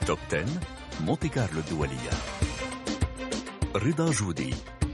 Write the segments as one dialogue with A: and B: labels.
A: توب 10 مونتي كارلو الدولية. رضا جودي.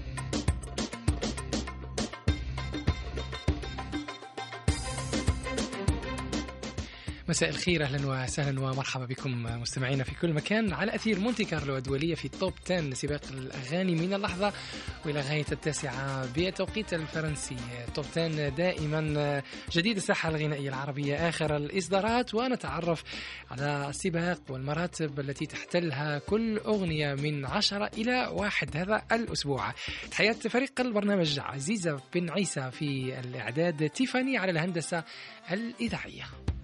B: مساء الخير، أهلا وسهلا ومرحبا بكم مستمعينا في كل مكان على أثير مونتي كارلو الدولية في توب 10 سباق الأغاني من اللحظة وإلى غاية 9 بالتوقيت الفرنسي. توب 10 دائما جديد الساحة الغنائية العربية، آخر الإصدارات، ونتعرف على السباق والمراتب التي تحتلها كل أغنية من 10 إلى 1 هذا الأسبوع. تحيات فريق البرنامج عزيزة بن عيسى في الإعداد، تيفاني على الهندسة الإذاعية.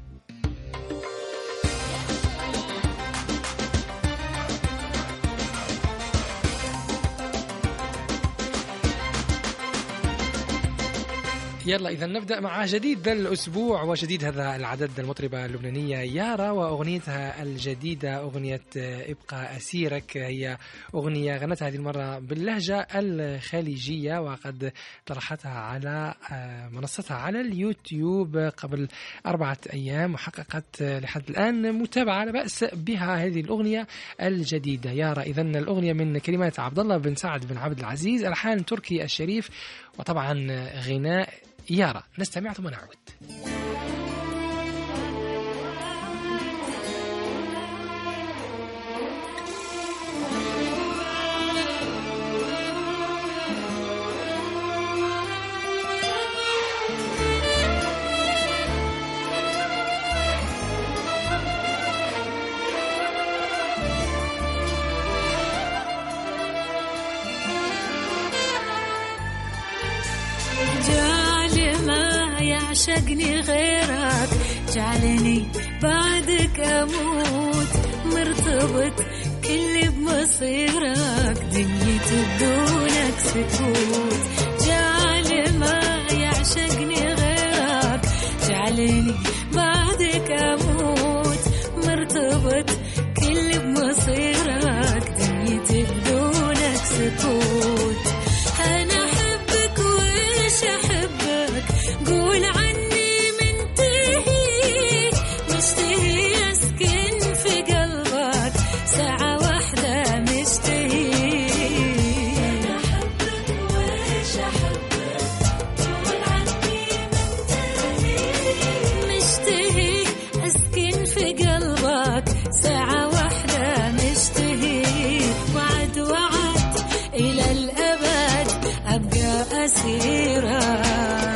B: يلا إذا نبدأ مع جديد ذا الأسبوع وجديد هذا العدد. المطربة اللبنانية يارا وأغنيتها الجديدة أغنية ابقى أسيرك، هي أغنية غنتها هذه المرة باللهجة الخليجية، وقد طرحتها على منصتها على اليوتيوب قبل 4 أيام، وحققت لحد الآن متابعة لا بأس بها هذه الأغنية الجديدة يارا. إذن الأغنية من كلمات عبد الله بن سعد بن عبد العزيز، ألحان تركي الشريف، وطبعا غناء يارا. نستمع ثم نعود.
C: عشقني غيرك، جعلني بعدك أموت، مرتبط كل بمصيرك، دنيتي بدونك سكوت. جعل ما يعشقني غيرك، جعلني بعدك أموت، مرتبط كل بمصيرك، دنيتي بدونك سكوت. أنا أحبك وإيش أحبك، قول عني منتهي، مشتهي أسكن في قلبك ساعة واحدة، مشتهي. أنا أحبك وإيش أحبك، قول عني منتهي، مشتهي أسكن في قلبك ساعة واحدة، مشتهي. وعد وعد إلى الأبد أبقى أسيرك.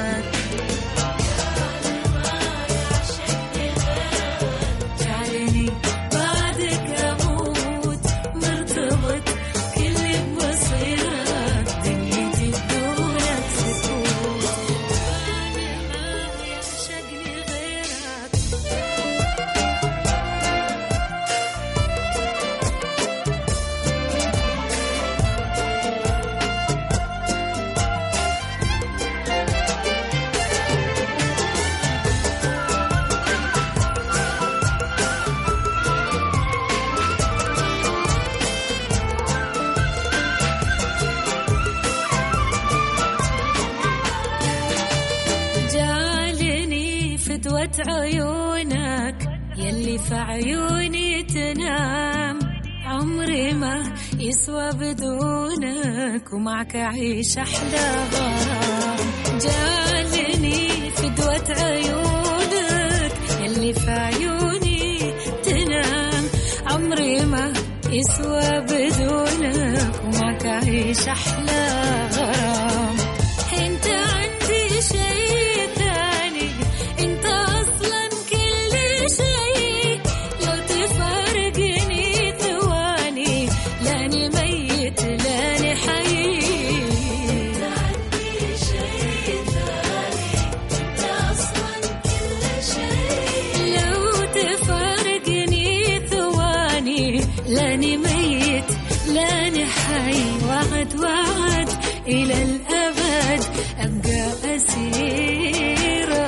C: عيونك يلي في عيوني تنام، عمري ما يسوى بدونك، ومعك أعيش أحلى غرام. جالني فدوة عيونك يلي في عيوني تنام، عمري ما يسوى بدونك، ومعك أعيش أحلى غرام. انت عندي شيء ثاني، انت اصلا كل شيء، لو تفارقني ثواني لاني ميت لاني حي. انت عندي شيء ثاني، انت اصلا كل شيء، لو تفارقني ثواني لاني ميت لاني حي. وعد وعد الى الابد ابقى اسيرة.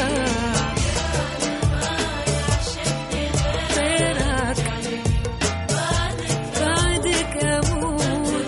C: بعدك اموت،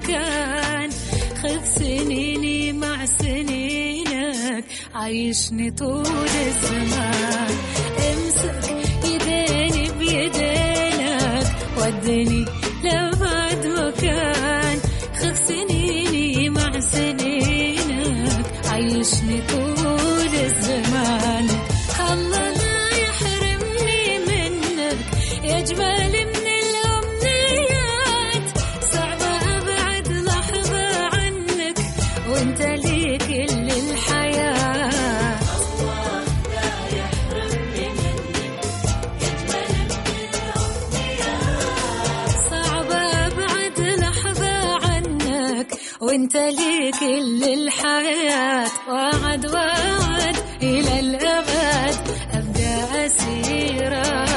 C: مكان. خذ سنيني مع سنينك عيشني طول الزمان. امسك يديني بيدينك ودني لبعد مكان. خذ سنيني مع سنينك عيشني طول الزمان. الله لا يحرمني منك يجمل من الأمنيات. صعبة أبعد لحظة عنك وانت لي كل الحياة. الله لا يحرمني منك يجمل من الأمنيات. صعبة أبعد لحظة عنك وانت لي كل الحياة. وعد وعد إلى الأبد أبدأ أسيرك.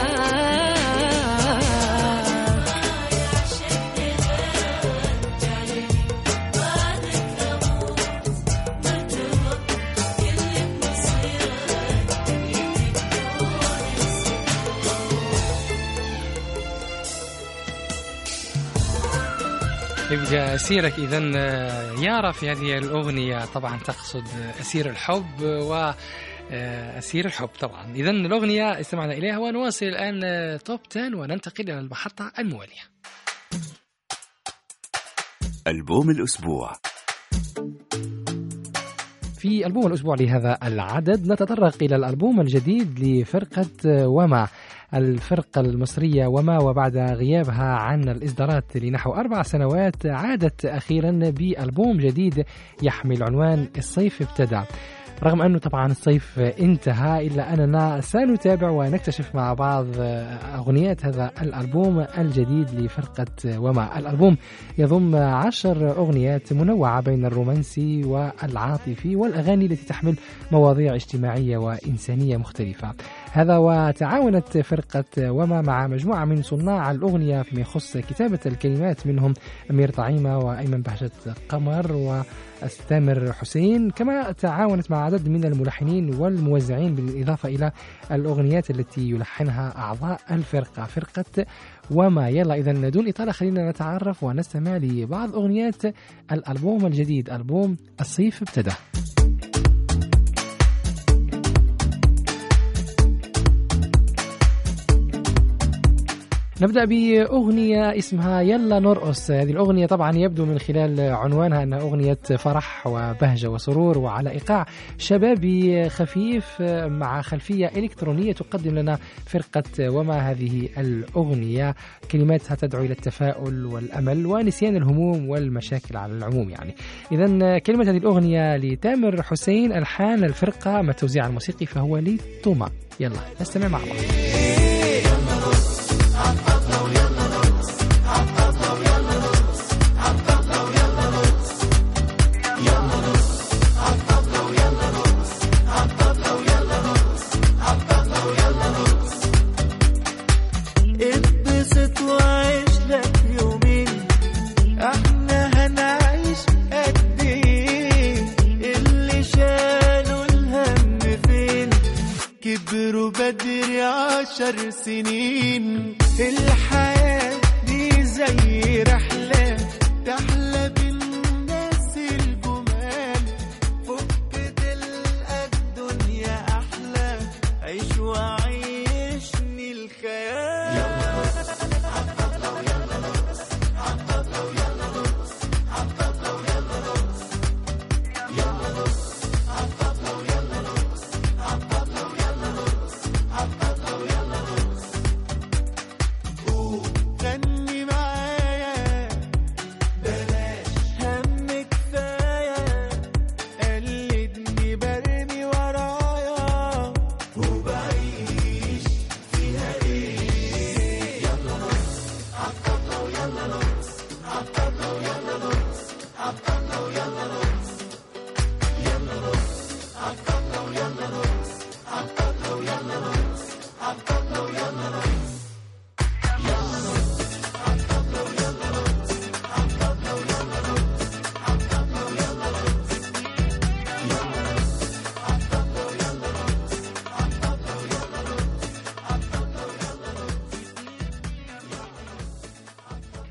B: يبقى أسيرك. إذن يارا في هذه الأغنية طبعا تقصد أسير الحب وأسير الحب طبعا. إذن الأغنية استمعنا إليها ونواصل الآن توب 10 وننتقل إلى المحطة الموالية.
A: ألبوم الأسبوع.
B: في ألبوم الأسبوع لهذا العدد نتطرق إلى الألبوم الجديد لفرقة وما، الفرقة المصرية وما، وبعد غيابها عن الإصدارات لنحو 4 سنوات عادت أخيرا بألبوم جديد يحمل عنوان الصيف ابتدى. رغم أنه طبعا الصيف انتهى إلا أننا سنتابع ونكتشف مع بعض أغنيات هذا الألبوم الجديد لفرقة وما. الألبوم يضم 10 أغنيات منوعة بين الرومانسي والعاطفي والأغاني التي تحمل مواضيع اجتماعية وإنسانية مختلفة. هذا وتعاونت فرقة وما مع مجموعة من صناع الأغنية فيما يخص كتابة الكلمات، منهم أمير طعيمة وأيمن بهجت قمر واستامر حسين، كما تعاونت مع عدد من الملحنين والموزعين بالإضافة إلى الأغنيات التي يلحنها أعضاء الفرقة، فرقة وما. يلا إذا دون إطالة خلينا نتعرف ونستمع لبعض أغنيات الألبوم الجديد، ألبوم الصيف ابتدى. نبدأ بأغنية اسمها يلا نرقص. هذه الأغنية طبعا يبدو من خلال عنوانها أنها أغنية فرح وبهجة وسرور وعلى إيقاع شبابي خفيف مع خلفية إلكترونية تقدم لنا فرقة وما هذه الأغنية. كلماتها تدعو إلى التفاؤل والأمل ونسيان الهموم والمشاكل على العموم يعني. إذن كلمة هذه الأغنية لتامر حسين، ألحان الفرقة، ما التوزيع الموسيقي فهو لتوما. يلا نستمع مع بعض.
D: بدري 10 سنين الحياة دي زي رحلة تحلى بالناس الجمال، فوق تلقى الدنيا أحلى، عيش وعيشني الخيال. يلا عالطبلة ويلا نرقص، عالطبلة ويلا نرقص، عالطبلة ويلا نرقص، يلا نرقص، عالطبلة ويلا نرقص، عالطبلة ويلا نرقص، عالطبلة ويلا نرقص. غني معايا بلاش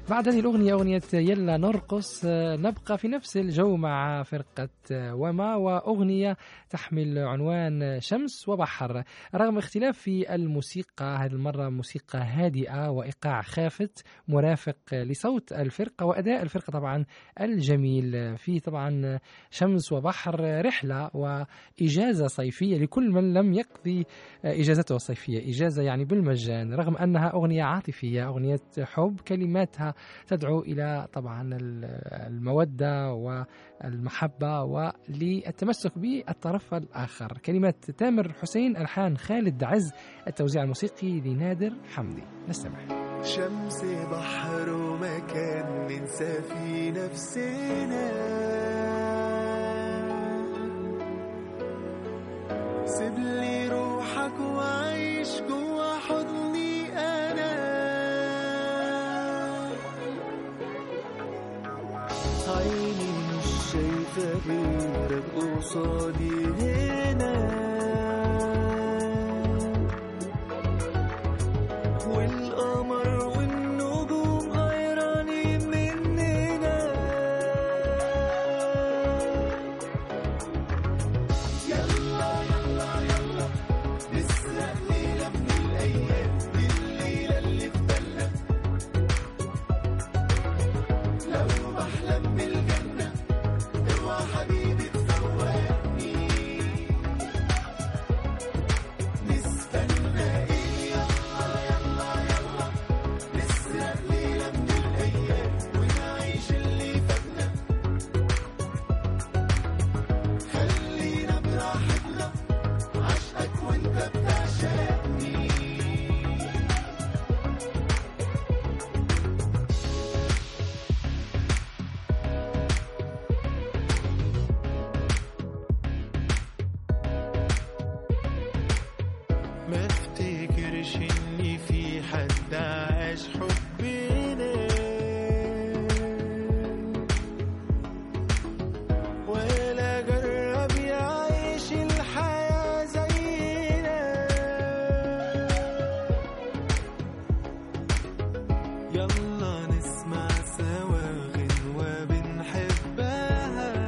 B: بعد هذه الأغنية أغنية يلا نرقص نبقى في نفس الجو مع فرقة وما، وأغنية تحمل عنوان شمس وبحر. رغم اختلاف في الموسيقى، هذه المرة موسيقى هادئة وإيقاع خافت مرافق لصوت الفرقة وأداء الفرقة طبعا الجميل. في طبعا شمس وبحر رحلة وإجازة صيفية لكل من لم يقضي إجازته الصيفية، إجازة يعني بالمجان، رغم أنها أغنية عاطفية، أغنية حب كلماتها تدعو إلى طبعا المودة والمحبة وللتمسك بالطرف الآخر. كلمات تامر حسين، ألحان خالد عز، التوزيع الموسيقي لنادر حمدي. نستمع.
D: شمس بحر ومكان ننسى في نفسنا، سيبلي روحك وعيش جوا حضني أنا، عيني مش شايفة غيرك قصادي هنا، والقمر والنجوم غيرانين مننا، يلا يلا يلا نسرق ليلة من الأيام، دي الليلة اللي في بالنا، لو بحلم بالجنة اوعى حبيبي تفوقني، نستنى ايه يلا يلا يلا نسرق ليلة من الأيام ونعيش اللي فاتنا، خلينا براحتنا عشقك وانت بتعشقني. ما افتكرش اني في حد عاش حبنا، ولا جرب يعيش الحياة زينا، يلا نسمع سوا غنوة بنحبها،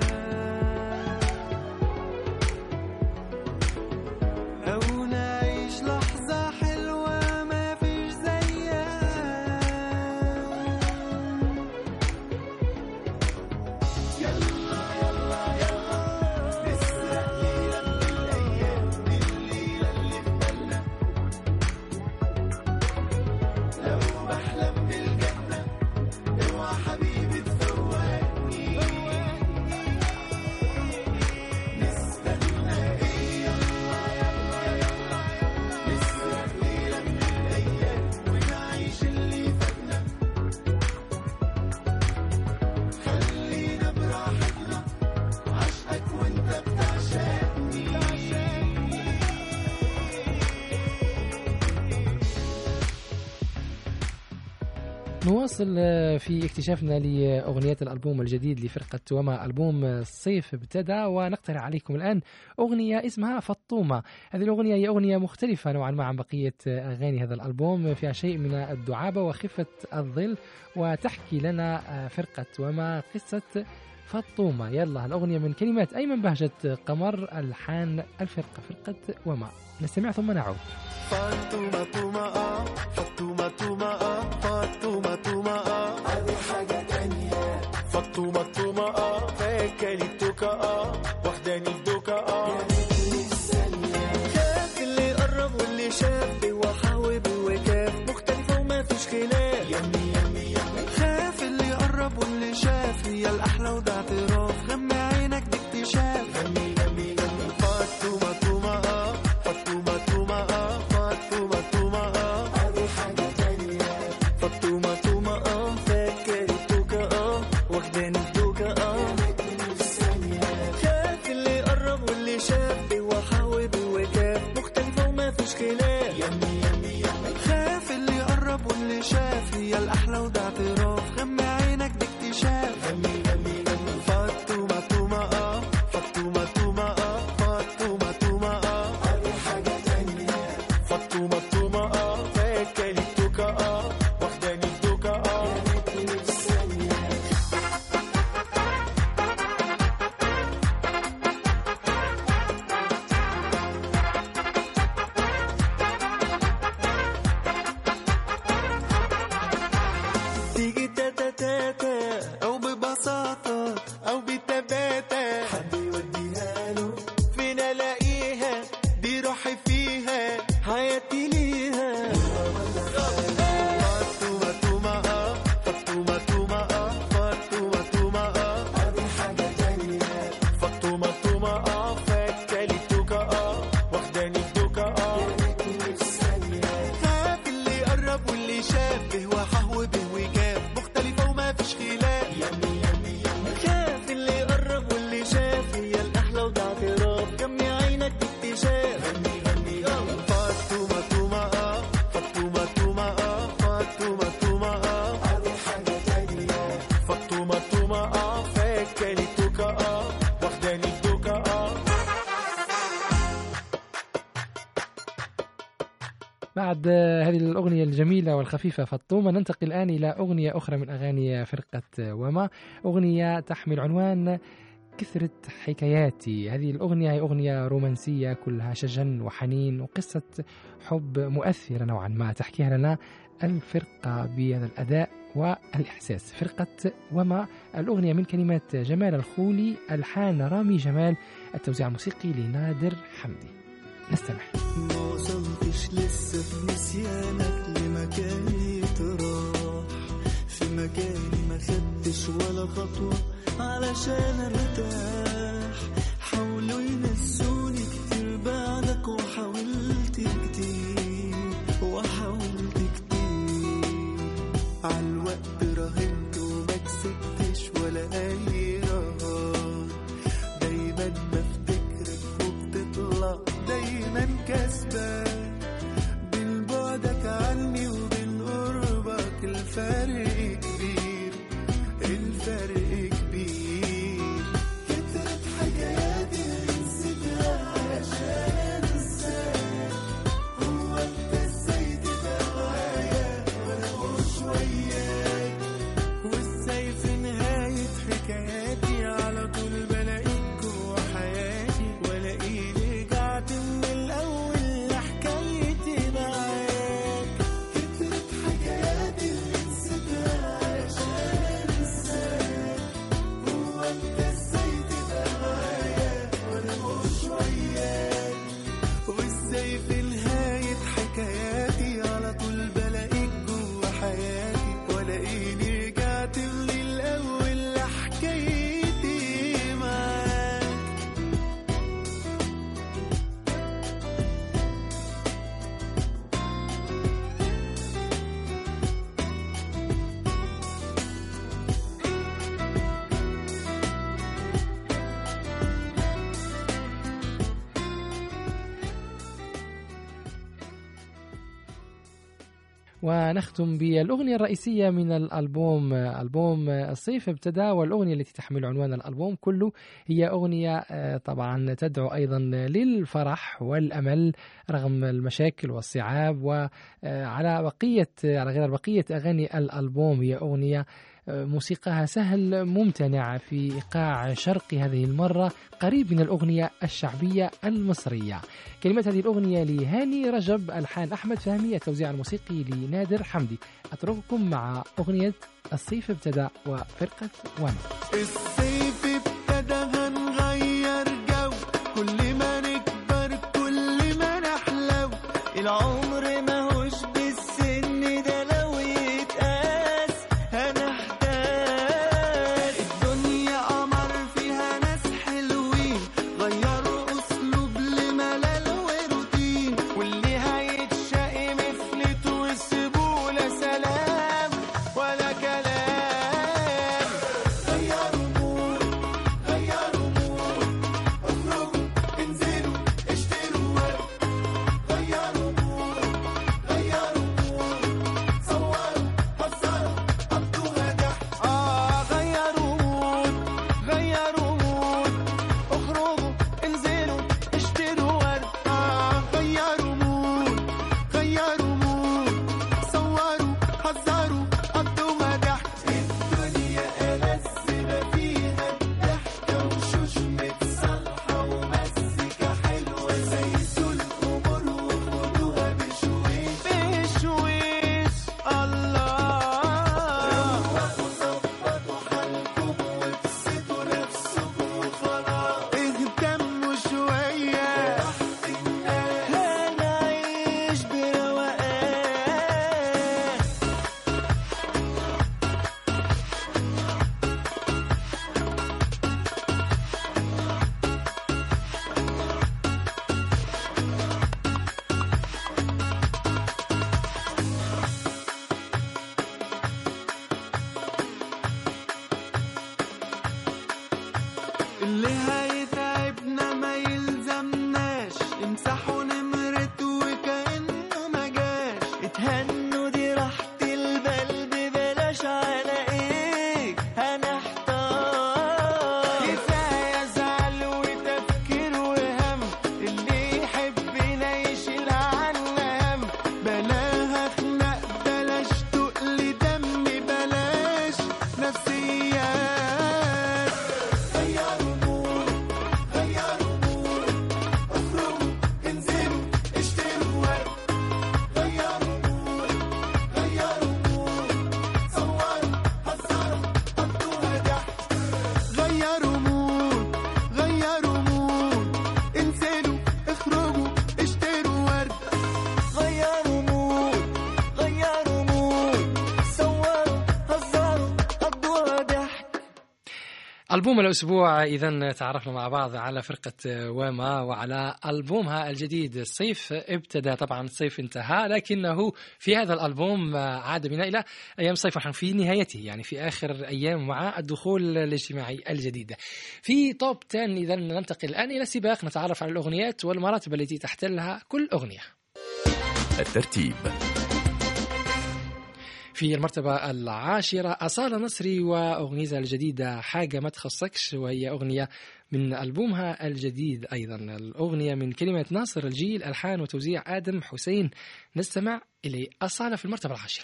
D: أو نعيش لحظة حلوة ما فيش زيها، يلا يلا يلا نسرق ليلة من الأيام، دي الليلة اللي في بالنا، لو بحلم بالجنة اوعى حبيبي تفوقني، نستنى ايه يلا يلا يلا نسرق ليلة من الأيام ونعيش اللي فاتنا، خلينا براحتنا عشقك وانت بتعشقني.
B: نواصل في اكتشافنا لأغنيات الألبوم الجديد لفرقة وما، ألبوم الصيف ابتدى، ونقترح عليكم الآن أغنية اسمها فطومة. هذه الأغنية هي أغنية مختلفة نوعا ما عن بقية أغاني هذا الألبوم، فيها شيء من الدعابة وخفة الظل، وتحكي لنا فرقة وما قصة فطومة. يلا الأغنية من كلمات أيمن بهجة قمر، ألحان الفرقة فرقة وما. نستمع ثم نعود.
D: فطومة طومة فطومة طومة فطومة طومة هذه حاجة تانية، فطومة طومة فاكلي التوكة واخداني الدوكة، يا ريتني الثانية، شاف اللي قرب واللي شاف وحاوب وكاف، مختلفة وما فيش خلاف، يمي يمي يمي، خاف اللي قرب واللي شاف، هي الأحلى وده اعتراف، غمي عينك دي اكتشاف، يمي يمي يمي، فطومة طومة فطومة طومة فطومة طومة هذه حاجة تانية،
B: بعد هذه الأغنية الجميلة والخفيفة فطومة ننتقل الآن إلى أغنية أخرى من أغاني فرقة وما، أغنية تحمل عنوان كثرة حكاياتي. هذه الأغنية هي أغنية رومانسية كلها شجن وحنين وقصة حب مؤثرة نوعا ما تحكيها لنا الفرقة بهذا الأداء والإحساس. فرقة وما، الأغنية من كلمات جمال الخولي، ألحان رامي جمال، التوزيع الموسيقي لنادر حمدي. نستمع.
D: ما وصلتش لسه في نسيانك لمكاني تراح، في مكاني ما خدتش ولا خطوة علشان ارتاح. حاولوا ينسوني كتير بعدك وحاولت كتير وحاولت كتير، عالوقت راهنت وما كسبتش ولا اي رهان. دايما بفتكرك وبتطلع دايما كسبان، بين بعدك عني وبين قربك الفرق كبير، الفرق كبير. كترت حكاياتي نسيتها عشان انساك، هو انت ازاي تبقى معايا وانا مش وياك، وازاي في نهاية حكاياتي على طول بلاقيك جوا حياتي، والاقيني رجعت من الاول لحكايتي معاك. كترت حكاياتي نسيتها عشان انساك، هو انت ازاي تبقى معايا وانا مش وياك، وازاي في نهاية حكاياتي على طول بلاقيك جوا حياتي، والاقيني رجعت من الاول لحكايتي معاك.
B: ونختم بالأغنية الرئيسية من الألبوم، ألبوم الصيف ابتدى، والأغنية التي تحمل عنوان الألبوم كله هي أغنية طبعا تدعو أيضا للفرح والأمل رغم المشاكل والصعاب. وعلى غير بقية أغاني الألبوم هي أغنية موسيقاها سهل ممتنع في إيقاع شرقي هذه المرة قريب من الأغنية الشعبية المصرية. كلمات هذه الأغنية لهاني رجب، ألحان أحمد فهمي، التوزيع الموسيقي لنادر حمدي. أترككم مع أغنية الصيف ابتدى وفرقة وما.
D: الصيف ابتدى هنغير جو، كل ما نكبر كل ما نحلو، العمر ماهوش بالسن ده لو يتقاس هنحتاج. الدنيا قمر فيها ناس حلوين، غيروا اسلوب لملل وروتين، واللي هيتشقي مفلت وسيبوله سلام ولا كلام. غيروا مود، غيروا مود، اخرجوا انزلوا اشتروا ورق. غيروا مود، غيروا مود، صوروا هزروا قضوها ضحك. غيروا مود، غيروا مود، اخرجوا انزلوا اشتروا ورق. غيروا مود، غيروا مود، صوروا هزروا قضوها ضحك. الدنيا ألذ ما فيها الضحكة وشوش متصالحة ومزيكا حلوة زي الأمور وخدوها بشويش بشويش. الله روحوا ظبطوا حالكم وابسطوا نفسكم وخلاص، اهتموا شوية هنعيش بروقان. اللي هيتعبنا ما يلزمناش، امسحوا نمرته وكأنه ما جاش. اتهنوا دي راحة البال ببلاش، على ايه هنحتار؟ كفاية زعل وتفكير وهم، اللي يحبنا يشيل عنا هم. بلاش
B: ألبوم الأسبوع. إذن تعرفنا مع بعض على فرقة واما وعلى ألبومها الجديد. الصيف ابتدى، طبعا الصيف انتهى، لكنه في هذا الألبوم عاد بنا إلى أيام الصيف، ونحن في نهايته يعني في آخر أيام مع الدخول الاجتماعي الجديد. في توب 10 إذن ننتقل الآن إلى سباق نتعرف على الأغنيات والمراتب التي تحتلها كل أغنية.
A: الترتيب:
B: في المرتبة 10 أصالة نصري وأغنيتها الجديدة حاجة ما تخصكش، وهي أغنية من ألبومها الجديد. أيضا الأغنية من كلمة ناصر الجيل، ألحان وتوزيع آدم حسين. نستمع إلى أصالة في المرتبة 10.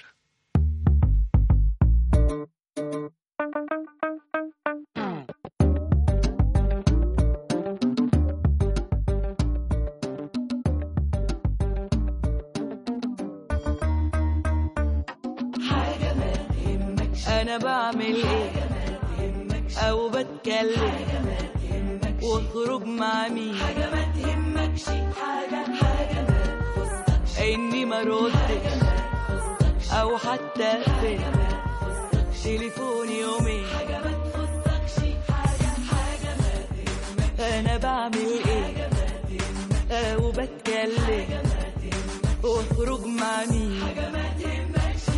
E: أنا بعمل إيه أو بتكلم واخرج مع مين، حاجة ما تهمكش، حاجة ما تخصكش، إني ما ردش أو حتى أقفل تليفوني يومين، حاجة ما تخصكش، حاجة ما تهمكش. أنا بعمل إيه أو بتكلم واخرج مع مين، حاجة ما تهمكش،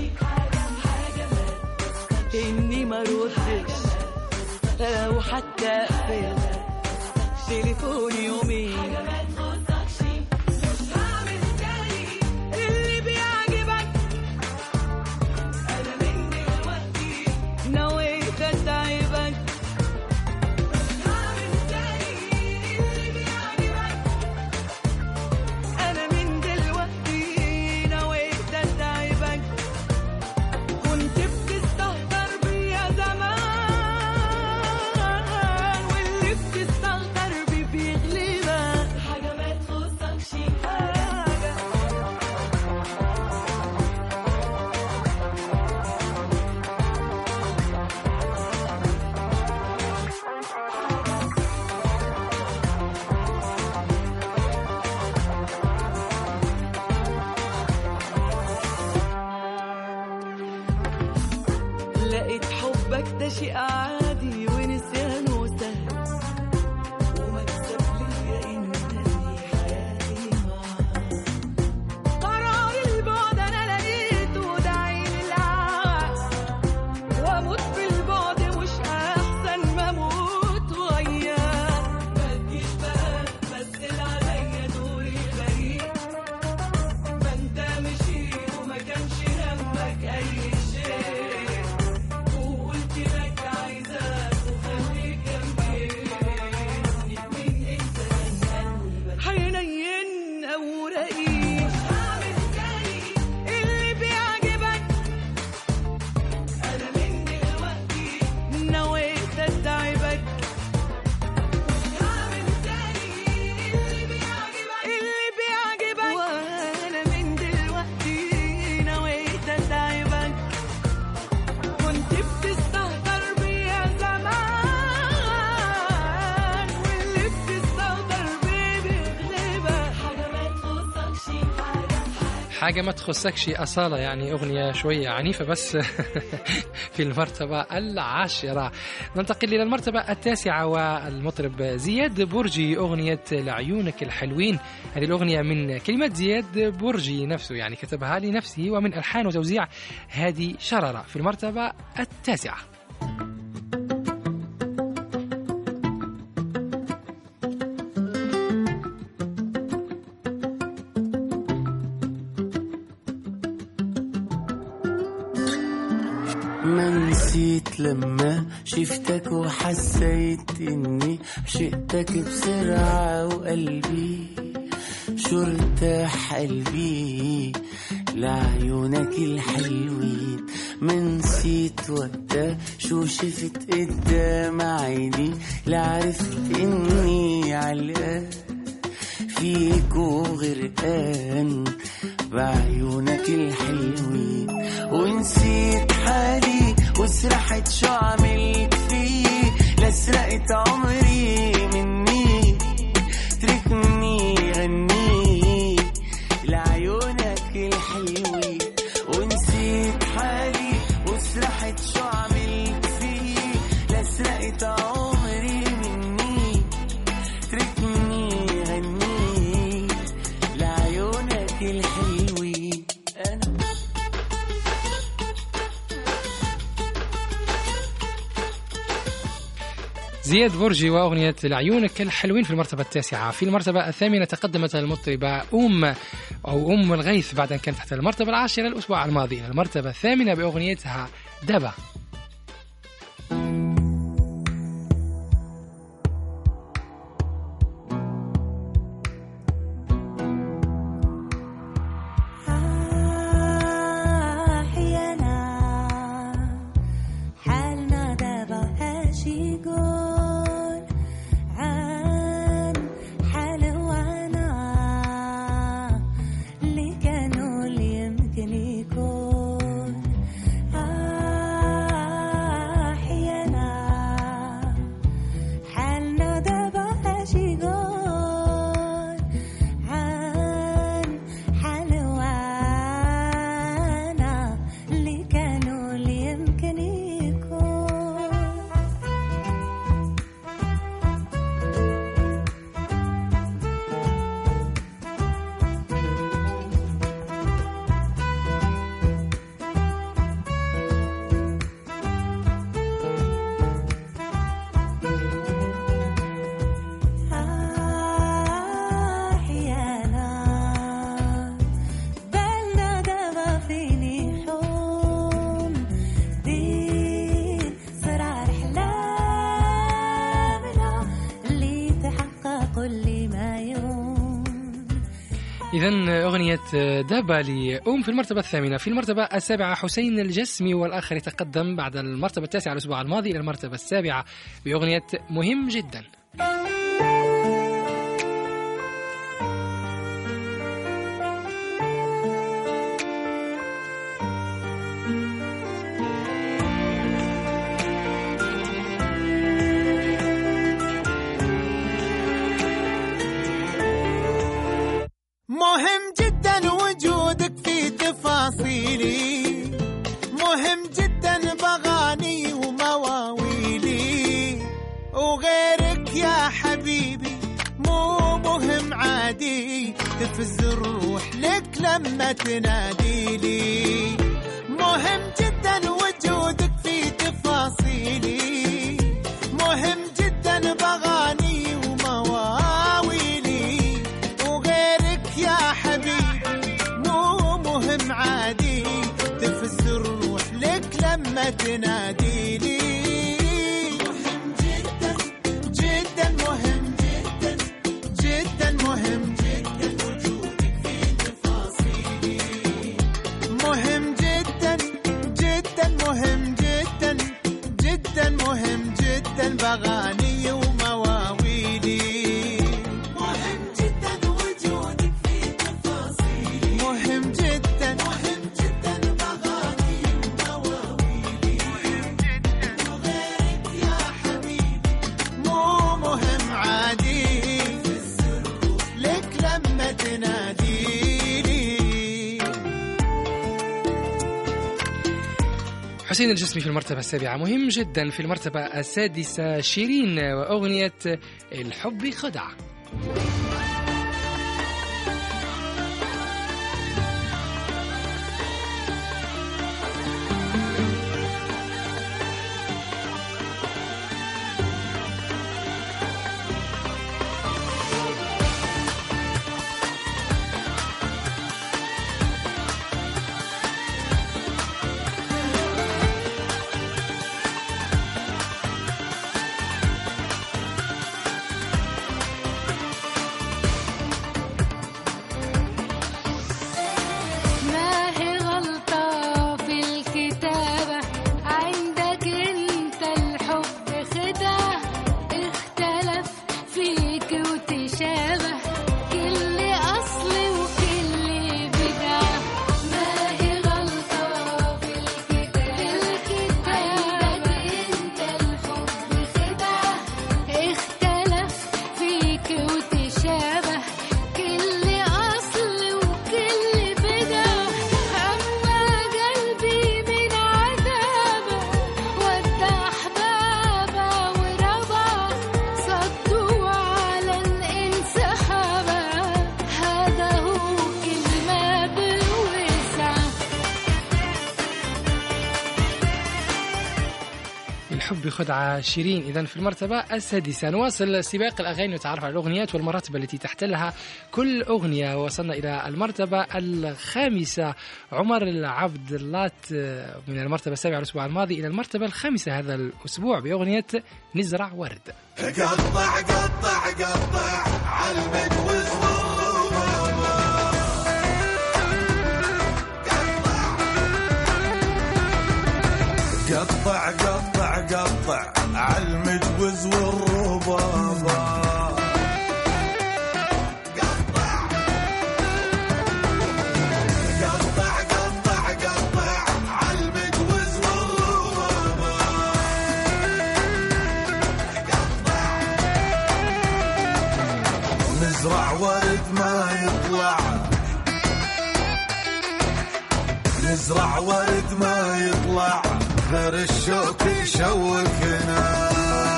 E: إني ما ردش أو حتى أقفل تليفوني يومين، حاجة ما تخصكش. مش هعمل زي اللي بيعجبك، أنا من دلوقتي نويت أتعبك. مش هعمل زي اللي بيعجبك، أنا من دلوقتي نويت أتعبك. كنت بتستهتر بيا زمان، واللي بتستهتر بيه بيغلبك، حاجة ما تخصكش، حاجة. لقيت حبك ده شيء عادي ونسيانه سهل، ومكسب ليا إنني حياتي معاك. قرار البعد أنا لقيته ده عين العقل، وأموت في البعد مش أحسن ما أموت وياك. ما تجيش بقى تمثل عليا دوري غريب، ما أنت مشيت وما كانش همك أي شيء، وقلت لك عايزاك وخليك جنبي. مين انت من قلبك، حنين او رقيق، مش هعمل زي اللي بيعجبك، انا من دلوقتي نويت اتعبك. مش هعمل زي اللي بيعجبك، وانا من دلوقتي نويت اتعبك. كنت بتستهتر بيا زمان، واللي بتستهتر بيه بيغلبك، حاجة ما تخصكش،
B: حاجة ما تخصكش أصالة، يعني أغنية شوية عنيفة بس في المرتبة 10. ننتقل إلى المرتبة 9 والمطرب زياد برجي، أغنية لعيونك الحلوين. هذه الأغنية من كلمات زياد برجي نفسه، يعني كتبها لنفسه، ومن ألحان وتوزيع هادي شرارة في المرتبة 9.
F: ما نسيت لما شفتك وحسيت اني عشقتك بسرعة، وقلبي شو ارتاح قلبي لعيونك الحلوين. ما نسيت وقتها شو شفت قدام عيني، لعرفت اني علقان فيك وغرقان بعيونك الحلوين. ونسيت حالي وسرحت شو عملت فيه، لسرقت عمري مني، تركني غني لعيونك الحلوين. ونسيت حالي وسرحت شو عملت فيه، لسرقت عمري
B: زياد برجي وأغنية لعيونك الحلوين في المرتبة التاسعة. في المرتبة الثامنة تقدمت المطربة أم الغيث بعد أن كانت تحت المرتبة العاشرة الأسبوع الماضي إلى المرتبة الثامنة بأغنيتها دبا. إذن أغنية دابا لأم في المرتبة الثامنة. في المرتبة السابعة حسين الجسمي والآخر يتقدم بعد المرتبة التاسعة الأسبوع الماضي إلى المرتبة السابعة بأغنية مهم جدا.
D: مهم جدا وجودك في تفاصيلي، مهم جدا بغاني ومواويلي، وغيرك يا حبيبي مو مهم عادي، تفز الروح لك لما تناديلي. مهم جدا وجودك في تفاصيلي، مهم جدا بغاني ومواويلي، وغيرك يا حبيبي مو مهم عادي، تفز الروح لك لما تناديلي. مهم جدا جدا مهم جدا جدا مهم جدا وجودك في تفاصيلي، مهم جدا جدا مهم جدا جدا مهم جدا بغاني ومواويلي. مهم جدا وجودك في تفاصيلي، مهم جدا بغاني ومواويلي، مهم جدا وغيرك يا حبيبي مو مهم عادي، لك لما تناديلي.
B: حسين الجسمي في المرتبة السابعة مهم جدا. في المرتبة السادسة شيرين وأغنية الحب خدعة. حبي خدعة شيرين إذن في المرتبة السادسة. نواصل سباق الأغاني وتعرف على الأغنيات والمراتب التي تحتلها كل أغنية. وصلنا إلى المرتبة الخامسة. عمر العبد اللات من المرتبة السابعة الأسبوع الماضي إلى المرتبة الخامسة هذا الأسبوع بأغنية نزرع ورد.
D: قطع قطع قطع علمك قطع قطع قطع عالمجوز والربابة قطع قطع قطع قطع عالمجوز والربابة قطع نزرع ورد ما يطلع نزرع ورد ما يطلع غير الشوك يشوكنا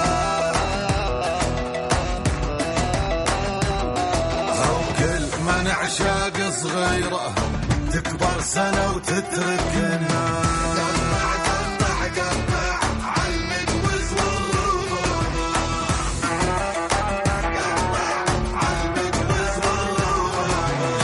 D: أو كل ما نعشاق صغيرة تكبر سنة وتتركنا قطع قطع قطع عالمجوز والربابة قطع عالمجوز والربابة.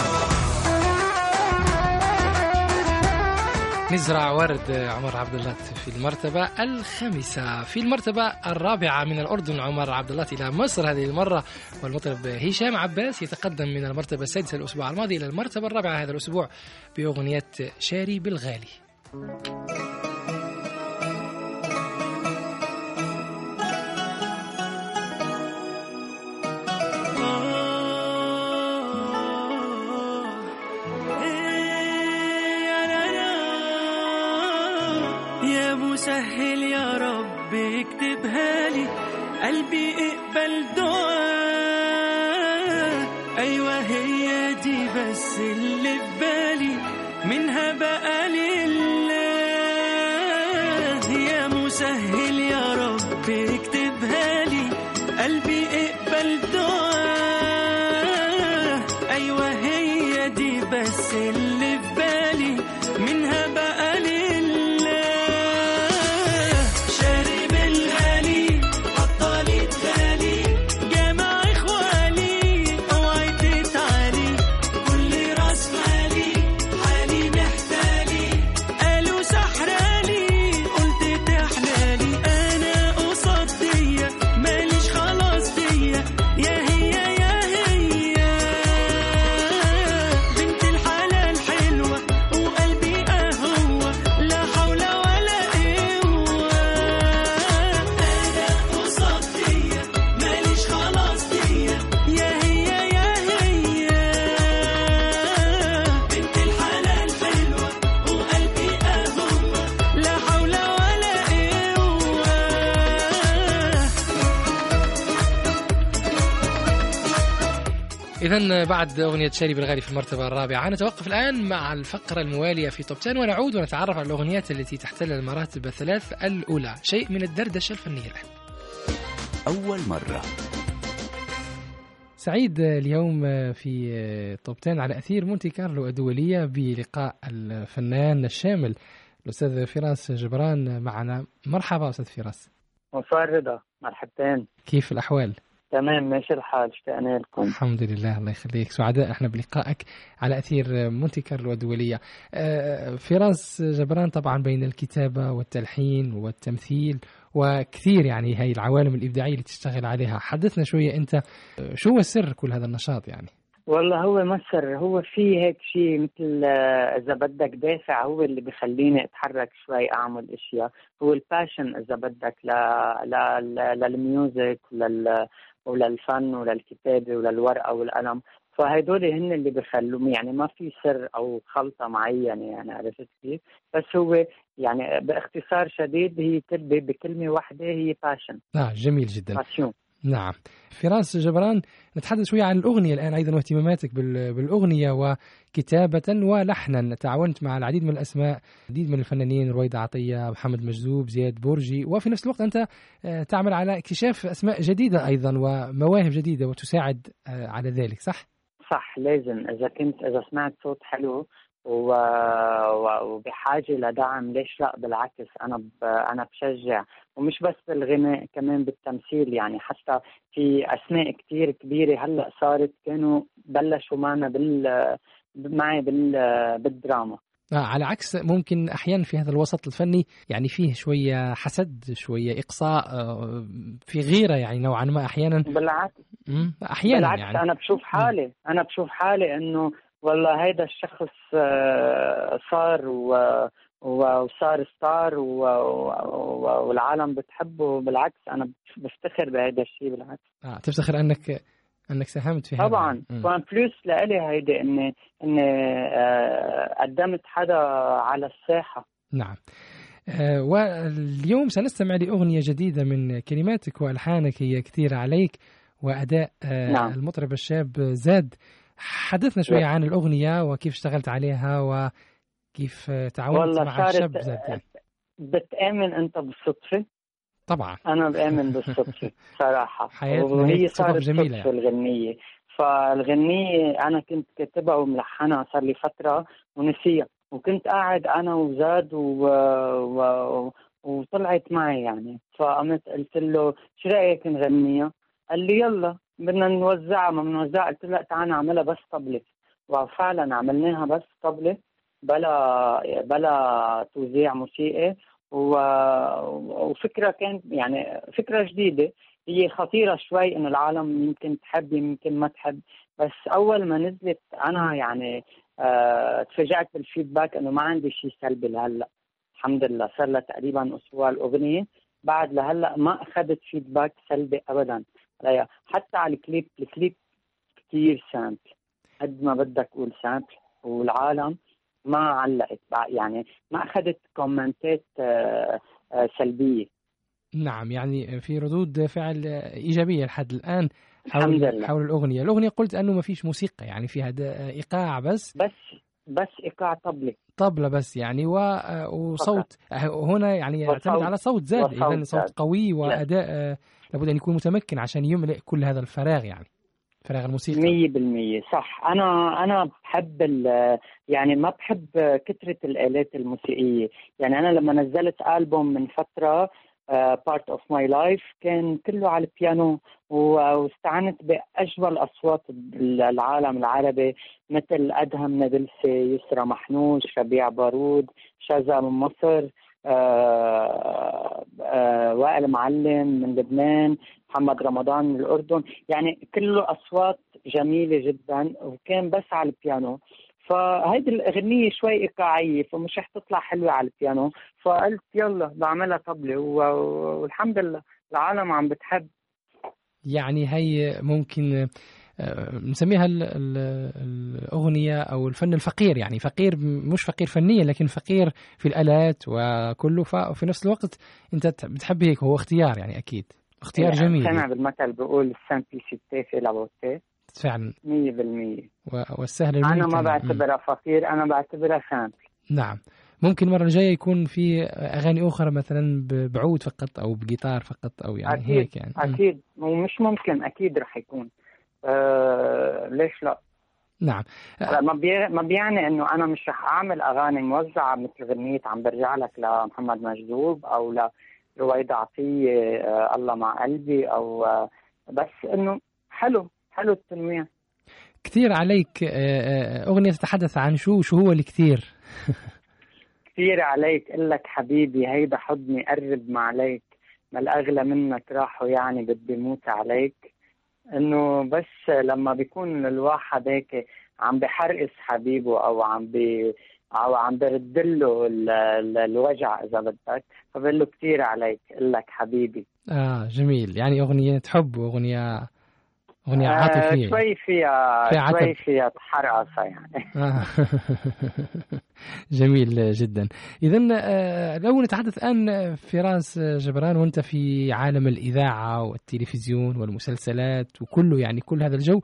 B: نزرع ورد عمر عبد اللات في المرتبة الخامسة. في المرتبة الرابعة من الأردن عمر عبد اللات إلى مصر هذه المرة، والمطرب هشام عباس يتقدم من المرتبة السادسة الأسبوع الماضي إلى المرتبة الرابعة هذا الأسبوع بأغنية شاري بالغالي.
E: سهل يا رب اكتبها لي قلبي اقبل دعاء أيوة هي دي بس اللي في بالي منها بقى لله يا مسهل يا رب اكتبها لي قلبي اقبل دعاء أيوة هي دي بس اللي في بالي منها بقى لله
B: إذن بعد أغنية شاري بالغالي في المرتبة الرابعة نتوقف الآن مع الفقرة الموالية في توب 10 ونعود ونتعرف على الأغنيات التي تحتل المراتب الثلاث الأولى. شيء من الدردشة الفنية الآن.
A: أول مرة.
B: سعيد اليوم في توب 10 على أثير مونتي كارلو الدولية بلقاء الفنان الشامل الأستاذ فراس جبران معنا. مرحبا أستاذ فراس.
G: مساء رضا، مرحبتين.
B: كيف الأحوال؟
G: تمام ماشي الحال، اشتقنا لكم.
B: الحمد لله الله يخليك، سعداء احنا بلقائك على أثير مونتي كارلو الدولية. فراس جبران طبعا بين الكتابة والتلحين والتمثيل وكثير يعني هاي العوالم الإبداعية اللي تشتغل عليها، حدثنا شوية أنت شو هو السر كل هذا النشاط يعني؟
G: والله هو مصر، هو في هيك شيء مثل إذا بدك دافع هو اللي بخليني أتحرك شوي أعمل أشياء، هو الباشن إذا بدك للميوزك وللفن وللكتابة وللورقة والقلم، فهدول هن اللي بخلوهم، يعني ما في سر أو خلطة معينة يعني، عرفت كيف؟ بس هو يعني باختصار شديد هي بكلمة واحدة هي باشن.
B: جميل جدا.
G: باشن.
B: نعم. فراس جبران، نتحدث شوية عن الأغنية الآن أيضا واهتماماتك بالأغنية وكتابة ولحنا. تعاونت مع العديد من الأسماء، العديد من الفنانين، رويدة عطية، محمد مجذوب، زياد بورجي، وفي نفس الوقت أنت تعمل على اكتشاف أسماء جديدة أيضا ومواهب جديدة وتساعد على ذلك، صح؟
G: صح، لازم إذا سمعت صوت حلو وبحاجة لدعم. ليش لا؟ بالعكس أنا بشجع، ومش بس بالغناء كمان بالتمثيل. يعني حتى في أسماء كتير كبيرة هلأ صارت كانوا بلشوا معنا معي بالدراما.
B: على عكس ممكن أحيانا في هذا الوسط الفني يعني فيه شوية حسد، شوية إقصاء، في غيرة يعني نوعا ما أحيانا.
G: بالعكس
B: يعني
G: أنا بشوف حالي إنه والله هيدا الشخص صار وصار ستار والعالم بتحبه. بالعكس أنا بفتخر بهذا الشيء. بالعكس
B: تفتخر أنك ساهمت في هذا
G: طبعا. وان بلوس لإلي هيدا إني قدمت حدا على الساحة.
B: نعم. واليوم سنستمع لأغنية جديدة من كلماتك وألحانك، هي كثير عليك، وأداء
G: نعم.
B: المطرب الشاب زاد. حدثنا شوية عن الأغنية وكيف اشتغلت عليها وكيف تعاونت مع الشاب زاد.
G: بتآمن أنت بالصدفة؟
B: طبعا
G: أنا بآمن بالصدفة صراحة.
B: وهي
G: صارت
B: جميلة
G: صدفة يعني. الغنية، فالغنية أنا كنت كاتبها وملحنها صار لي فترة ونسيها، وكنت قاعد أنا وزاد وطلعت معي يعني. فقمت قلت له شو رأيك نغنيها؟ قال لي يلا بدنا نوزعها. ما بنوزعها. قلت له لا تعال نعملها بس طبلة. وفعلا عملناها بس طبلة بلا توزيع موسيقي. وفكرة كانت يعني فكرة جديدة، هي خطيرة شوي إنه العالم يمكن تحب يمكن ما تحب. بس أول ما نزلت أنا يعني تفاجأت بالفيدباك إنه ما عندي شيء سلبي لهلا. الحمد لله صار لها تقريبا أسبوع الأغنية، بعد لهلا ما أخذت فيدباك سلبي أبدا. حتى على الكليب كتير سامبل، قد ما بدك قول سامبل، والعالم ما علقت يعني ما أخذت كومنتات سلبية.
B: نعم، يعني في ردود فعل إيجابية لحد الآن حول الأغنية قلت أنه ما فيش موسيقى، يعني فيها إيقاع
G: بس إيقاع طبلة
B: بس يعني وصوت هنا يعني يعتمد على صوت زاد. إذن صوت قوي وأداء لابد أن يكون متمكن عشان يملئ كل هذا الفراغ، يعني فراغ الموسيقى.
G: 100% صح. أنا بحب يعني ما بحب كثرة الآلات الموسيقية. يعني أنا لما نزلت ألبوم من فترة Part of My Life كان كله على البيانو، واستعنت بأجمل أصوات العالم العربي مثل أدهم نابلسي، يسرى محنوش، ربيع بارود، شذا من مصر، وائل معلم من لبنان، محمد رمضان من الأردن. يعني كله أصوات جميلة جدا، وكان بس على البيانو. فهيدي الأغنية شوي إيقاعية، فمش رح تطلع حلوة على البيانو، فقلت يلا بعملها طبلة، والحمد لله العالم عم بتحب.
B: يعني هي ممكن نسميها الأغنية أو الفن الفقير، يعني فقير مش فقير فنيا لكن فقير في الآلات وكله، ففي نفس الوقت أنت بتحب هيك، هو اختيار يعني أكيد اختيار جميل.
G: سمع بالمثل بقول السمبلسيتي في لابوتي
B: فعلا
G: 100%.
B: والسهل
G: أنا ما بعتبرها فقير، أنا بعتبرها سامبل.
B: نعم. ممكن المرة الجاية يكون في أغاني أخرى مثلا بعود فقط أو بجيتار فقط أو يعني
G: أكيد
B: هيك يعني.
G: أكيد ومش ممكن، أكيد رح يكون. ليش لا؟
B: نعم.
G: ما بيعني إنه أنا مش رح أعمل أغاني موزعة مثل غنية عم برجع لك لمحمد مجذوب أو لرويدة عطية الله مع قلبي، أو بس إنه حلو التنويع.
B: كثير عليك أغنية تتحدث عن شو هو الكثير.
G: كثير عليك قل لك حبيبي هيدا حضني قرب ما عليك، ما الأغلى منك راحوا يعني بدي موت عليك. إنه بس لما بيكون الواحد هيك عم بحرقس حبيبه أو عم بردله الوجع إذا بدك، فبقول له كثير عليك قل لك حبيبي.
B: جميل، يعني أغنية حب وأغنية عاطفية.
G: شوي فيها حرقصة يعني.
B: جميل جدا. إذن لو نتحدث الآن فراس جبران وأنت في عالم الإذاعة والتلفزيون والمسلسلات وكله، يعني كل هذا الجو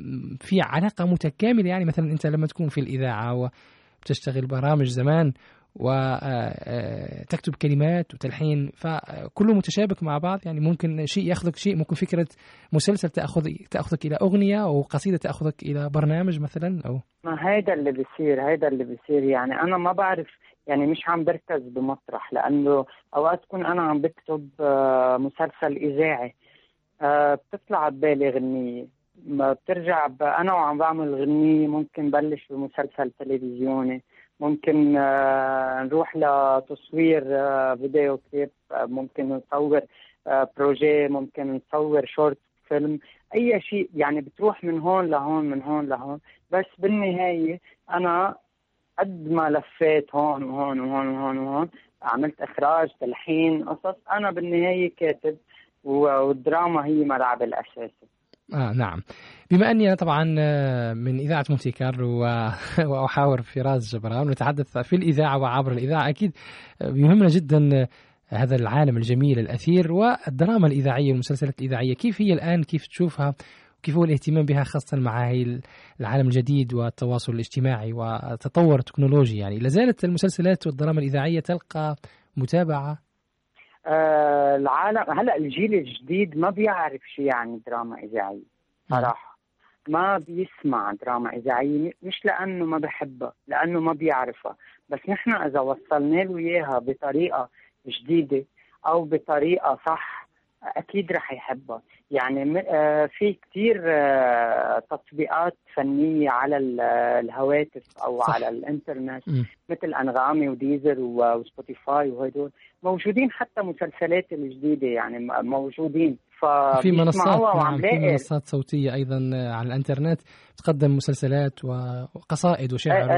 B: في علاقة متكاملة. يعني مثلا أنت لما تكون في الإذاعة وبتشتغل برامج زمان وتكتب كلمات وتلحين، فكله متشابك مع بعض. يعني ممكن شيء يأخذك شيء، ممكن فكرة مسلسل تأخذك إلى أغنية، أو قصيدة تأخذك إلى برنامج مثلا. أو
G: ما هيدا اللي بيصير يعني أنا ما بعرف، يعني مش عم بركز بمسرح، لأنه أوقات تكون أنا عم بكتب مسلسل إذاعي، بتطلع ببالي غنية، ما بترجع أنا وعم بعمل غنية، ممكن بلش بمسلسل تلفزيوني، ممكن نروح لتصوير فيديو كليب، ممكن نصور بروجي، ممكن نصور شورت فيلم، أي شيء يعني بتروح من هون لهون من هون لهون. بس بالنهاية أنا قد ما لفيت هون وهون وهون وهون وهون، عملت إخراج، تلحين، قصص، أنا بالنهاية كاتب، والدراما هي ملعب الأساسي.
B: نعم. بما أني طبعا من إذاعة مونتي كارلو وأحاور فراس جبران ونتحدث في الإذاعة وعبر الإذاعة، أكيد يهمنا جدا هذا العالم الجميل الأثير والدراما الإذاعية والمسلسلات الإذاعية. كيف هي الآن؟ كيف تشوفها؟ وكيف هو الاهتمام بها، خاصة مع العالم الجديد والتواصل الاجتماعي والتطور التكنولوجي؟ يعني لازالت المسلسلات والدراما الإذاعية تلقى متابعة؟
G: العالم هلأ الجيل الجديد ما بيعرف شيء يعني دراما إذاعية صراحة، ما بيسمع دراما إذاعية، مش لأنه ما بحبها، لأنه ما بيعرفها. بس نحن إذا وصلنا له إياها بطريقة جديدة أو بطريقة صح، أكيد رح يحبها. يعني في كتير تطبيقات فنية على الهواتف أو صح. على الإنترنت مثل أنغامي وديزر وسبوتيفاي وهدول موجودين، حتى مسلسلات الجديدة يعني موجودين.
B: في منصات في منصات صوتية أيضا على الإنترنت تقدم مسلسلات وقصائد وشعر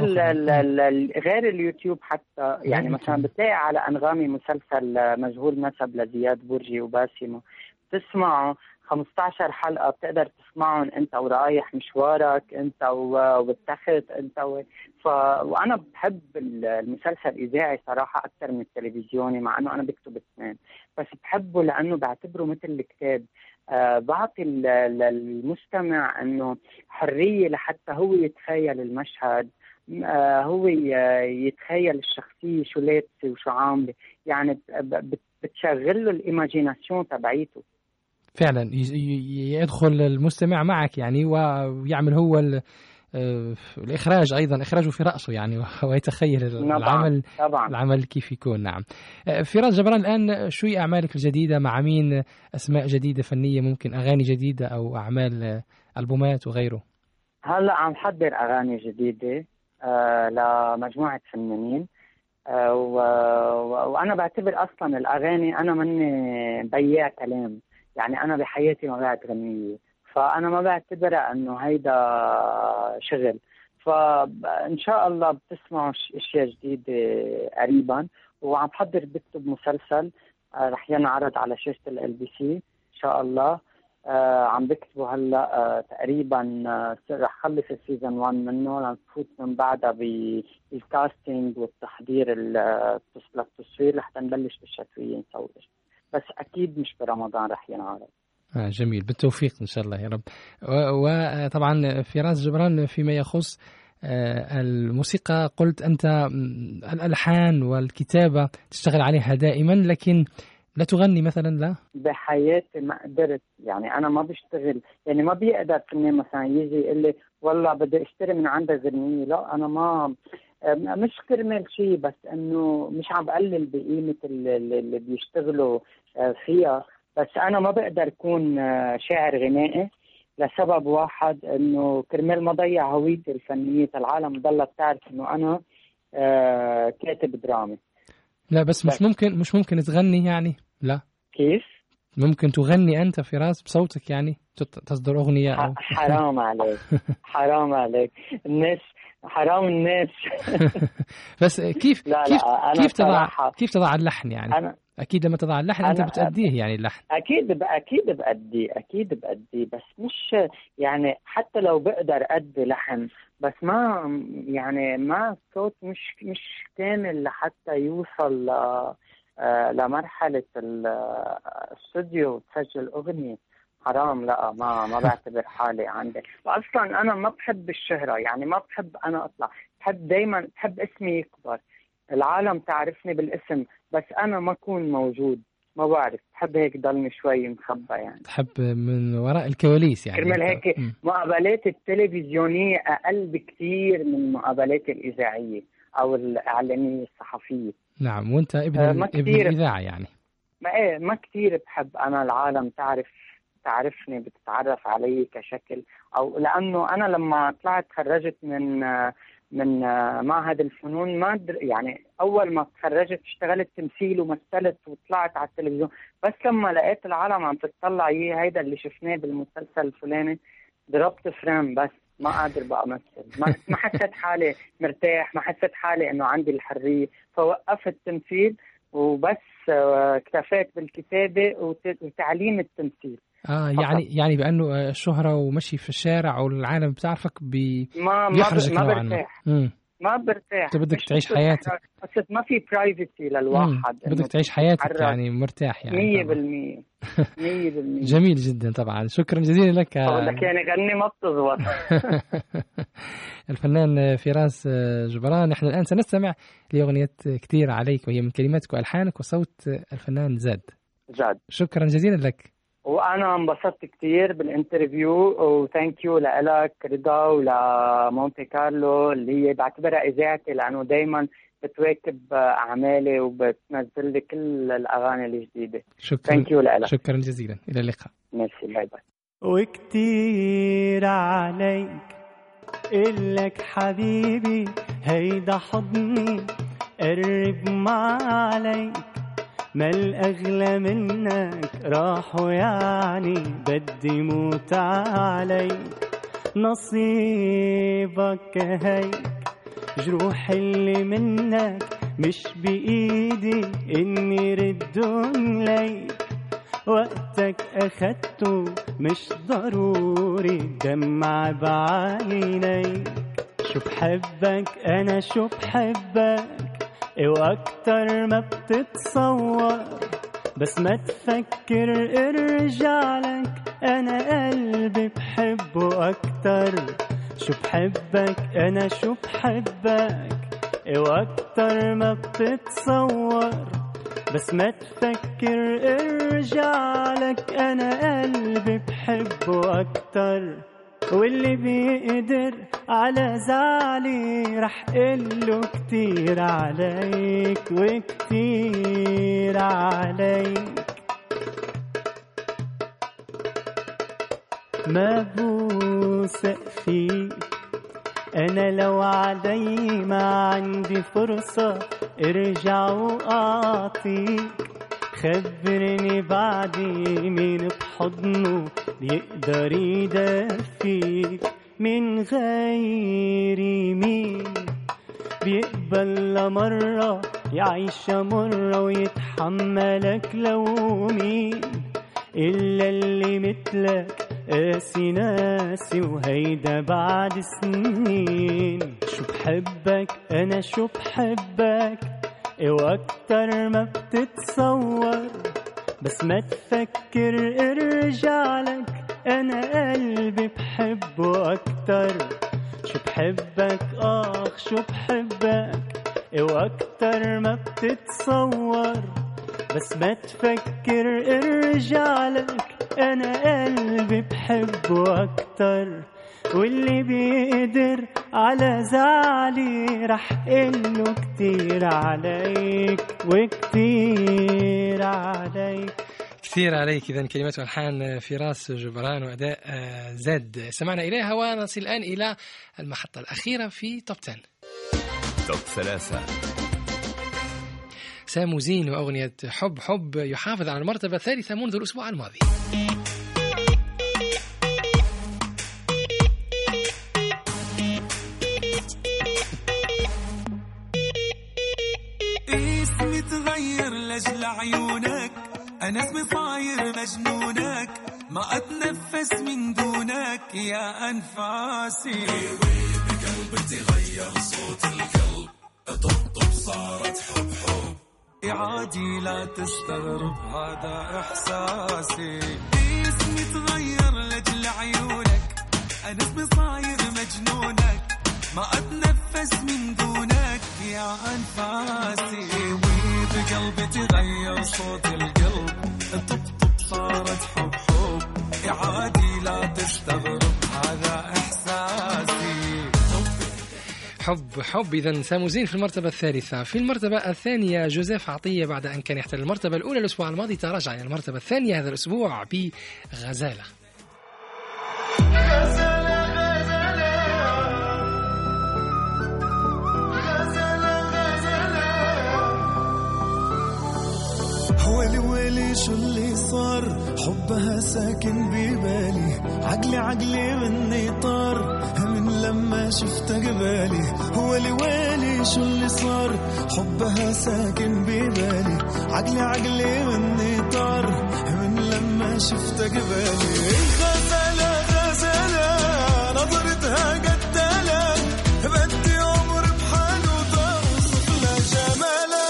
G: غير اليوتيوب حتى. يعني مثلا بتلاقي على أنغامي مسلسل مجهول نسب لزياد برجي وباسمة، تسمعه 15 حلقة، بتقدر تسمعهم أنت ورايح مشوارك، أنت وبالتخت، أنت وأنا بحب المسلسل الإذاعي صراحة أكثر من التلفزيوني، مع أنه أنا بكتب اثنين، بس بحبه لأنه بعتبره مثل الكتاب. بعطي المستمع أنه حرية لحتى هو يتخيل المشهد، هو يتخيل الشخصية شو لابسة وشو عاملة، يعني بتشغل له الإيماجيناسيون تبعيته.
B: فعلا يدخل المستمع معك يعني، ويعمل هو الإخراج أيضا، إخراجه في رأسه يعني، ويتخيل العمل كيف يكون. نعم. فراس جبران، الآن شو هي أعمالك الجديدة؟ مع مين؟ أسماء جديدة فنية، ممكن أغاني جديدة أو أعمال ألبومات وغيره؟
G: هلأ عم حضر أغاني جديدة لمجموعة فنانين، وأنا بعتبر أصلا الأغاني، أنا مني بياع كلام، يعني أنا بحياتي ما بعت غنية، فأنا ما بعتبرها أنه هيدا شغل. فإن شاء الله بتسمعوا أشياء جديدة قريبا، وعم بحضر بكتب مسلسل رح ينعرض على شاشة LBC إن شاء الله. عم بكتبه هلا تقريبا، رح خلص السيزون 1 منه، لنفوت من بعدها بالكاستينج والتحضير للتصوير، لحتى نبلش بالشتوية نصور، بس أكيد مش برمضان رح ينعرض.
B: جميل، بالتوفيق إن شاء الله يا رب. وطبعا فراس جبران، فيما يخص الموسيقى، قلت أنت الألحان والكتابة تشتغل عليها دائما، لكن لا تغني مثلا؟ لا،
G: بحياتي ما قدرت، يعني أنا ما بشتغل، يعني ما بيقدر فنان مثلا يجي يقول لي والله بدي اشتري من عندك غنية، لا أنا ما، مش كرمال شيء، بس إنه مش عم بقلل بقيمة اللي بيشتغلوا فيها، بس أنا ما بقدر أكون شاعر غنائي لسبب واحد، إنه كرمال ما ضيع هويتي الفنية، العالم ضلت تعرف إنه أنا كاتب درامي.
B: لا بس مش ممكن تغني يعني؟ لا
G: كيف؟
B: ممكن تغني أنت فراس بصوتك يعني، تصدر أغنية أو...
G: حرام عليك حرام عليك، الناس حرام الناس.
B: بس كيف كيف تضع اللحن يعني؟ أكيد لما تضع اللحن أنت بتأديه يعني اللحن.
G: أكيد بأدي، بس مش يعني حتى لو بقدر أدي لحن، بس ما يعني ما صوت مش كامل لحتى يوصل لمرحلة الاستوديو وتسجل أغنية. حرام، لا ما بعتبر حالي عندي. وأصلا أنا ما بحب الشهرة، يعني ما بحب أنا أطلع، بحب دايما بحب اسمي يكبر، العالم تعرفني بالاسم بس أنا ما أكون موجود، ما بعرف، بحب هيك ضلني شوي مخبى يعني.
B: تحب من وراء الكواليس يعني.
G: كرمال هيك مقابلات التلفزيونية أقل بكتير من المقابلات الإذاعية أو الإعلامية الصحفية.
B: نعم، وأنت ابن الإذاعة يعني.
G: ما كتير بحب أنا العالم تعرفني، بتتعرف علي كشكل، أو لأنه أنا لما طلعت تخرجت من معهد الفنون ما يعني أول ما تخرجت اشتغلت تمثيل ومثلت وطلعت على التلفزيون، بس لما لقيت العالم عم تطلع هيدا اللي شفناه بالمسلسل الفلاني ضربت فريم، بس ما قادر بقى أمثل، ما حسيت حالي مرتاح، ما حسيت حالي إنه عندي الحرية، فوقفت التمثيل وبس اكتفيت بالكتابة وتعليم التمثيل.
B: يعني بأنه الشهرة ومشي في الشارع والعالم بتعرفك بيحرجك نوعا ما. ما
G: برتاح.
B: انت بدك تعيش حياتك،
G: بس ما في برايفسي للواحد،
B: بدك تعيش حياتك يعني مرتاح يعني
G: 100%.
B: جميل جدا طبعا، شكرا جزيلا لك.
G: لك يعني غني ما بتزبط.
B: الفنان فراس جبران. نحن الآن سنستمع لأغنية كتير عليك، وهي من كلماتك وألحانك وصوت الفنان زاد. شكرا جزيلا لك.
G: وأنا انبسطت كتير بالانترفيو، وثانك يو لك رضا ولمونتي كارلو اللي هي بعتبرها إذاعتي، لأنه دايما بتواكب أعمالي وبتنزل لي كل الأغاني الجديدة. ثانك يو لك.
B: شكرا جزيلا، إلى اللقاء.
G: ميرسي، باي باي.
E: وكتير عليك إلك حبيبي هيدا حضني قرب ما عليك، ما الأغلى منك راحوا يعني بدي موت عليك، نصيبك هيك جروح اللي منك مش بإيدي إني ردهم ليك، وقتك أخدته مش ضروري دمع بعينيك، شو بحبك أنا شو بحبك وأكتر ما بتتصور، بس ما تفكر ارجع لك أنا قلبي بحبه أكتر، شو بحبك أنا شو بحبك وأكتر ما بتتصور، بس ما تفكر ارجع لك أنا قلبي بحبه أكتر، واللي بيقدر على زعلي رح قله كتير عليك وكتير عليك، ما بوثق فيك أنا لو علي ما عندي فرصة ارجع وأعطيك، خبرني بعدي مين بحضنه بيقدر يدفيك، من غيري مين بيقبل مرة يعيش مرة ويتحملك لو مين، إلا اللي مثلك قاسي ناسي وهيدا بعد سنين، شو بحبك أنا شو بحبك وأكتر ما بتتصور، بس ما تفكر ارجع لك أنا قلبي بحبه أكتر، شو بحبك شو بحبك وأكتر ما بتتصور، بس ما تفكر ارجع لك أنا قلبي بحبه أكتر، واللي بيقدر على زعلي رح قله كتير عليك وكتير عليك.
B: كثير عليك. إذن كلمات والحان فراس جبران وأداء زاد سمعنا إليها، ونصل الآن إلى المحطة الأخيرة في توب 10.
A: توب 3.
B: ساموزين وأغنية حب حب يحافظ على المرتبة الثالثة منذ الأسبوع الماضي.
H: اسمي تغير لأجل عيونك، أنا اسمي صاير مجنونك، ما أتنفس من دونك يا أنفاسي، بقلبي تغير صوت القلب، طبطب صارت حب حب، عادي لا تستغرب هذا إحساسي، اسمي تغير لأجل عيونك، أنا اسمي صاير مجنونك، ما أتنفس من دونك يا أنفاسي. وبقلبي تغير صوت القلب، طب صارت حب يا عادي لا تستغرب هذا إحساسي.
B: حب. إذن ساموزين في المرتبة الثالثة. في المرتبة الثانية جوزيف عطية بعد أن كان يحتل المرتبة الأولى الأسبوع الماضي تراجع إلى المرتبة الثانية هذا الأسبوع بغزالة.
D: ويلي ويلي شو اللي صار، حبها ساكن ببالي، عقلي مني طار من لما شفت قبالي. ويلي ويلي شو اللي صار، حبها ساكن ببالي، عقلي مني طار من لما شفت قبالي. غزالة غزالة نظرتها قتالة، بدي عمر بحاله توصف لها جمالها.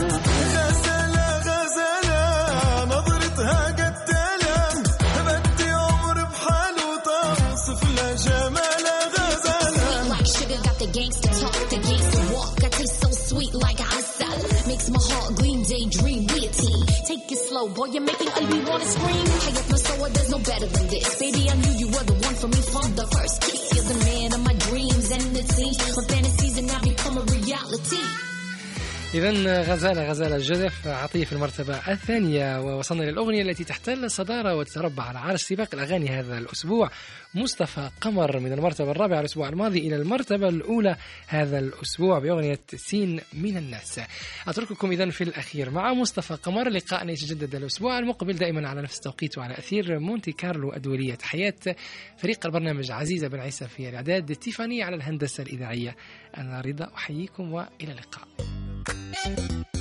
I: Gangsta talk, the gangsta walk. I taste so sweet like asal. Makes my heart green, daydream witty. Take it slow, boy, you're making all we wanna scream. Hayat Masawa, there's no better than this. Baby, I knew you were the one for me from the first kiss. You're the man of my dreams, and it seems my fantasies have now become a reality.
B: إذن غزالة جوزيف عطية في المرتبة الثانية. ووصلنا إلى الأغنية التي تحتل الصدارة وتتربع على عرش سباق الأغاني هذا الأسبوع، مصطفى قمر من المرتبة الرابعة الأسبوع الماضي إلى المرتبة الأولى هذا الأسبوع بأغنية سين من الناس. أترككم إذن في الأخير مع مصطفى قمر، لقاءنا يتجدد الأسبوع المقبل دائما على نفس التوقيت وعلى أثير مونتي كارلو الدولية. تحيات فريق البرنامج عزيزة بن عيسى في الإعداد، تيفاني على الهندسة الإذاعية. أنا رضا أحييكم وإلى اللقاء.